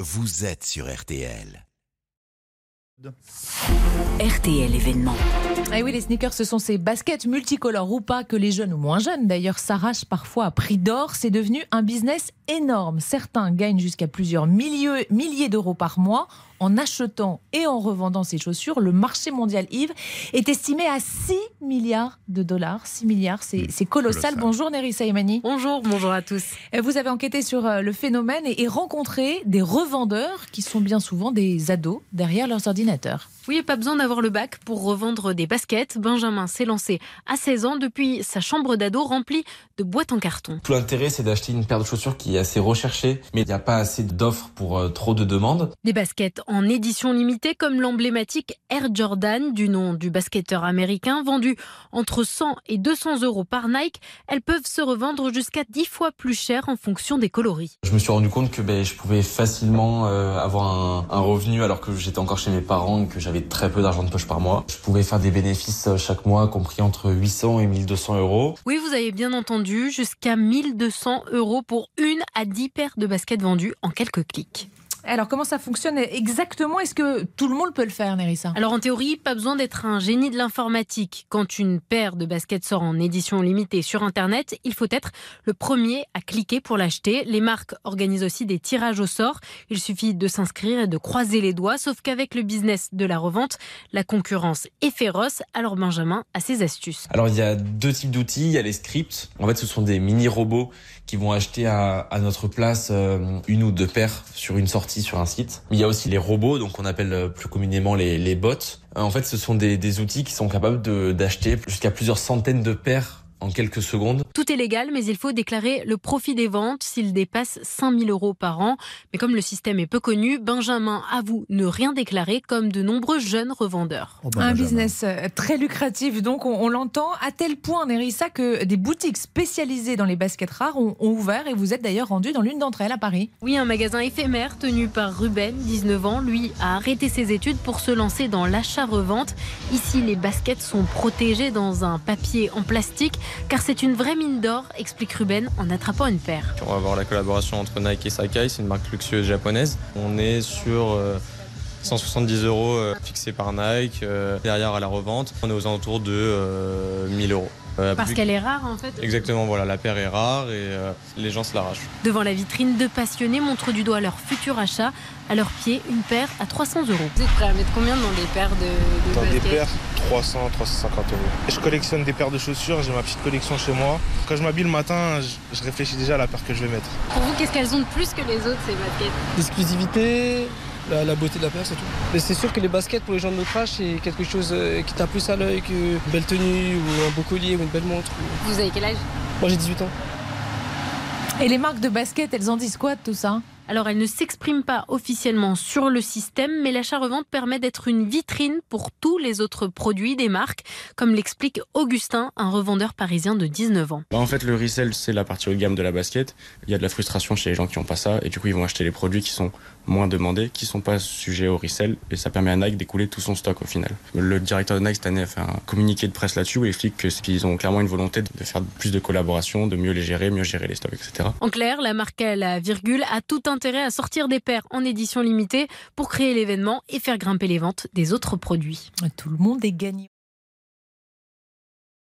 vous êtes sur RTL. RTL événement. Ah oui, les sneakers, ce sont ces baskets multicolores ou pas que les jeunes ou moins jeunes d'ailleurs s'arrachent parfois à prix d'or. C'est devenu un business énorme. Certains gagnent jusqu'à plusieurs milliers d'euros par mois en achetant et en revendant ces chaussures. Le marché mondial, Yves, est estimé à 6 milliards de dollars. 6 milliards, c'est colossal. Bonjour Nerissa Imani. Bonjour à tous. Vous avez enquêté sur le phénomène et rencontré des revendeurs qui sont bien souvent des ados derrière leurs ordinateurs. Oui, pas besoin d'avoir le bac pour revendre des baskets. Benjamin s'est lancé à 16 ans depuis sa chambre d'ado remplie de boîtes en carton. Tout l'intérêt, c'est d'acheter une paire de chaussures qui est assez recherchée, mais il n'y a pas assez d'offres pour trop de demandes. Des baskets en édition limitée comme l'emblématique Air Jordan, du nom du basketteur américain, vendues entre 100 et 200 euros par Nike. Elles peuvent se revendre jusqu'à 10 fois plus cher en fonction des coloris. Je me suis rendu compte que je pouvais facilement avoir un revenu alors que j'étais encore chez mes parents et que j'avais très peu d'argent de poche par mois. Je pouvais faire des bénéfices chaque mois compris entre 800 et 1200 euros. Oui, vous avez bien entendu, jusqu'à 1200 euros pour 1 à 10 paires de baskets vendues en quelques clics. Alors, comment ça fonctionne exactement? Est-ce que tout le monde peut le faire, Nerissa? Alors, en théorie, pas besoin d'être un génie de l'informatique. Quand une paire de baskets sort en édition limitée sur Internet, il faut être le premier à cliquer pour l'acheter. Les marques organisent aussi des tirages au sort. Il suffit de s'inscrire et de croiser les doigts. Sauf qu'avec le business de la revente, la concurrence est féroce. Alors, Benjamin a ses astuces. Alors, il y a deux types d'outils. Il y a les scripts. En fait, ce sont des mini-robots qui vont acheter à notre place une ou deux paires sur une sortie sur un site. Mais il y a aussi les robots, donc on appelle plus communément les bots. En fait, ce sont des outils qui sont capables d'acheter jusqu'à plusieurs centaines de paires en quelques secondes. Tout est légal, mais il faut déclarer le profit des ventes s'il dépasse 5 000 euros par an. Mais comme le système est peu connu, Benjamin avoue ne rien déclarer, comme de nombreux jeunes revendeurs. Un business très lucratif, donc on l'entend, à tel point, Nerissa, que des boutiques spécialisées dans les baskets rares ont ouvert, et vous êtes d'ailleurs rendu dans l'une d'entre elles à Paris. Oui, un magasin éphémère tenu par Ruben, 19 ans. Lui a arrêté ses études pour se lancer dans l'achat-revente. Ici, les baskets sont protégées dans un papier en plastique, car c'est une vraie mine d'or, explique Ruben en attrapant une paire. On va avoir la collaboration entre Nike et Sacai, c'est une marque luxueuse japonaise. On est sur 170 euros fixés par Nike. Derrière à la revente, on est aux alentours de 1000 euros. Parce qu'elle est rare en fait. Exactement, voilà, la paire est rare et les gens se l'arrachent. Devant la vitrine, deux passionnés montrent du doigt leur futur achat. À leurs pieds, une paire à 300 euros. Vous êtes prêt à mettre combien dans des paires de baskets? Dans des paires, 300, 350 euros. Je collectionne des paires de chaussures, j'ai ma petite collection chez moi. Quand je m'habille le matin, je réfléchis déjà à la paire que je vais mettre. Pour vous, qu'est-ce qu'elles ont de plus que les autres, ces baskets? L'exclusivité, la beauté de la paire, c'est tout. Mais c'est sûr que les baskets, pour les gens de notre âge, c'est quelque chose qui tape plus à l'œil qu'une belle tenue ou un beau collier ou une belle montre. Vous avez quel âge? Moi, j'ai 18 ans. Et les marques de baskets, elles en disent quoi de tout ça? Alors, elle ne s'exprime pas officiellement sur le système, mais l'achat-revente permet d'être une vitrine pour tous les autres produits des marques, comme l'explique Augustin, un revendeur parisien de 19 ans. En fait, le resell, c'est la partie haut de gamme de la basket. Il y a de la frustration chez les gens qui n'ont pas ça, et du coup, ils vont acheter les produits qui sont moins demandés, qui ne sont pas sujets au resell, et ça permet à Nike d'écouler tout son stock au final. Le directeur de Nike cette année a fait un communiqué de presse là-dessus où il explique qu'ils ont clairement une volonté de faire plus de collaborations, de mieux les gérer, mieux gérer les stocks, etc. En clair, la marque à la virgule a tout intérêt à sortir des paires en édition limitée pour créer l'événement et faire grimper les ventes des autres produits. Tout le monde est gagnant.